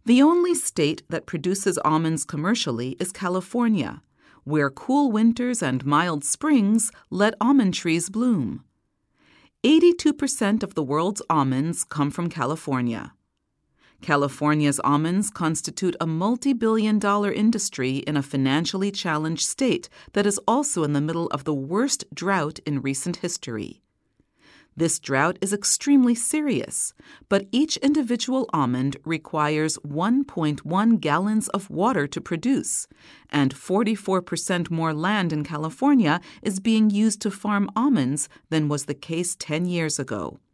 The only state that produces almonds commercially is California, where cool winters and mild springs let almond trees bloom. 82% of the world's almonds come from California. California's almonds constitute a multi-billion-dollar industry in a financially challenged state that is also in the middle of the worst drought in recent history. This drought is extremely serious, but each individual almond requires 1.1 gallons of water to produce, and 44% more land in California is being used to farm almonds than was the case 10 years ago.